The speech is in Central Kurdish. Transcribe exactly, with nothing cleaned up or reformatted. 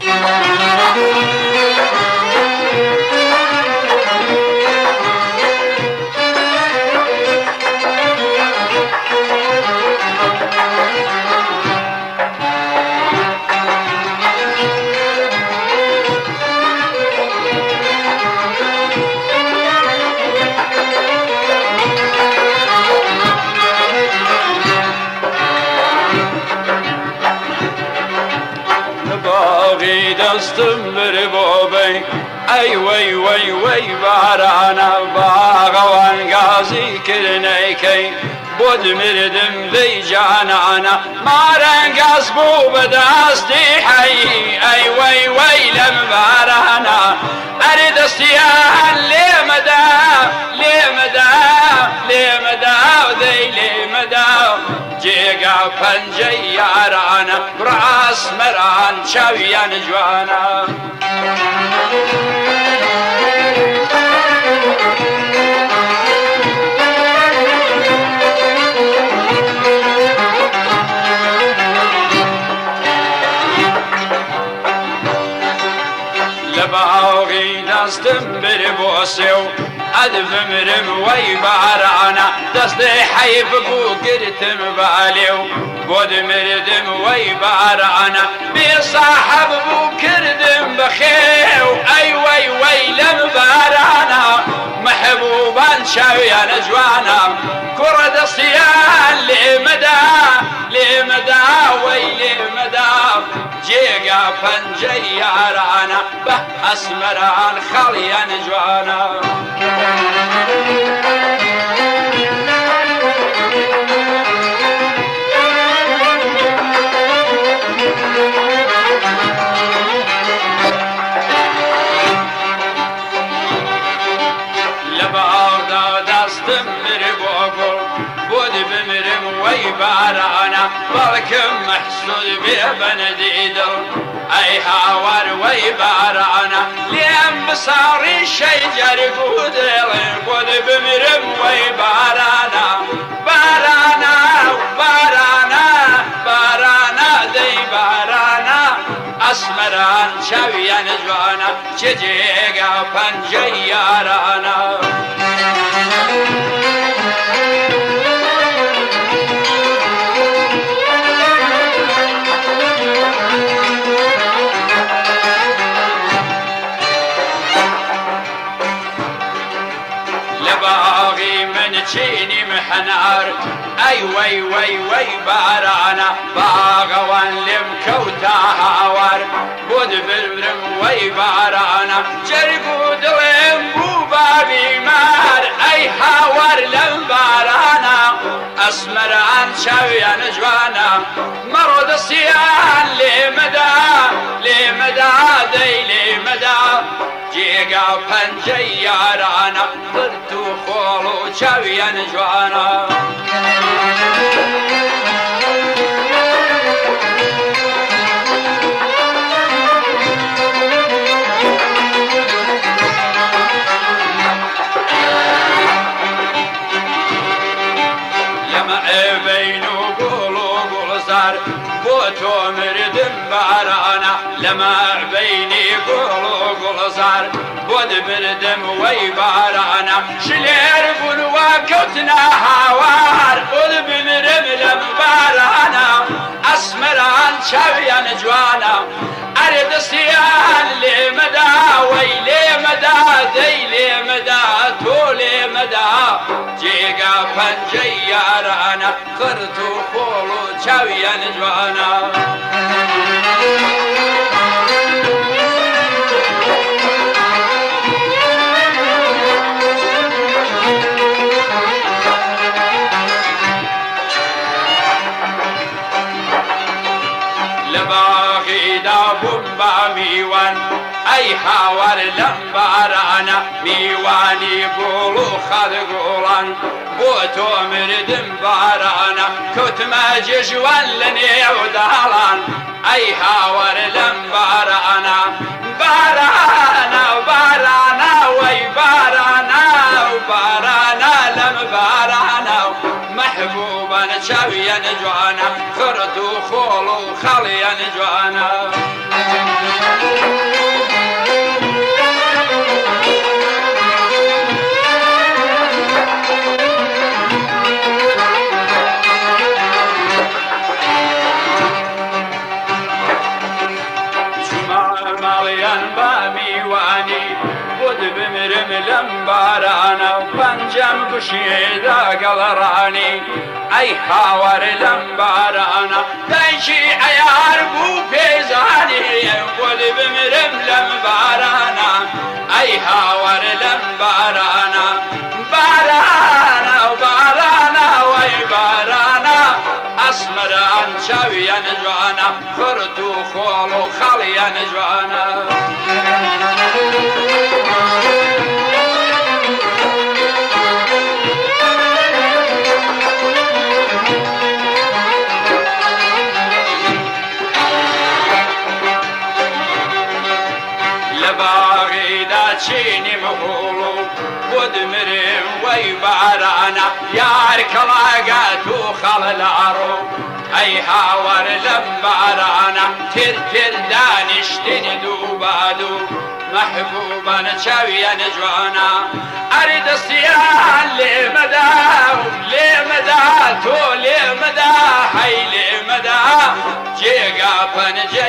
دستم بر بابی ای وی وی وی بارانا باغوان غازی کرنی کی بود مردم بی جانانا مارنگاز بو بدستی حی ای وی وی لم بارانا اری دستیان لیمدا لیمدا لیمدا دی لیمدا جيقا پنجي يارانا براس مران شاويان جوانا لباغي دستم بربوسيو أدب مرم وي بارانا دستي حيف بو قرتم باليو بود مردم وي بارانا بصاحب بو كردم بخيو أي وي وي لم بارانا محبوبا شاويا نجوانا كرة دستيان لمدى لمدى وي لمدى جيقا فنجي يارانا به أسمران خاليا نجوانا لبعض دستم مربوكو بود بمرم وي بارانا بالكم محسود ببنديدل اي هاور وي بارانا ليم بصاري شجر قدر بود بمرم وي بارانا بارانا بارانا بارانا دي بارانا اسمران شويا نجوانا شجيقا پنجي يارانا لباغي من تشيني محنار اي وي وي وي بارانا باغوان لمكوتا هاور بود بالرم وي بارانا جرقو دلم بو بابي مار اي هاور لم بارانا اسمران شاويا نجوانا مرود السيان لمدى لمدى دي لمدى جيقا پنجي يارانا ضرتو خولو شاويا نجوانا لما بينو قولو قول صار بوتو مردم بارانا لما بيني قولو قول صار بود مردم وي بارانا شلير بلوا كوتنا هاوار بود بمرم لم بارانا اسمران شاويا نجوانا ارد سيان لمدى وي لمدى دي لمدى تو لمدى جيقا پنجي يارانا قرتو خولو شاويا نجوانا لباغي دابم باميوان اي حاور لمبارانا ميواني قولو خذ قولان بوتو مردم بارانا كوت ما ججوان لني ودالان اي حاور لمبارانا بارانا بارانا وي بارانا بارانا لمبارانا محبوبا شاويا نجوانا خرتو خولو خاليا نجوانا ماڵیان با میوانی بود بمرم لەم بارانە و پەنجەم گوشێدا گەڵەڕانی ئەی هاوار لەم بارانە دایکی عەیار بوو پێزانی بود بمرم لەم بارانە ئەی هاوار لەم بارانە بارانە و بارانە وەی بارانە ئەسمەران چاویان جوانە خورد و خۆڵ و خەڵیان جوانە چینی مهولو بود مرم وی بارانا یار کلاگات و خلالارو ای هاور لم بارانا تر تر دانشتین دوبادو محبوبا چاویان جوانا اری دستیان لیمدا لیمدا تو لیمدا حی لیمدا جیگا پنجه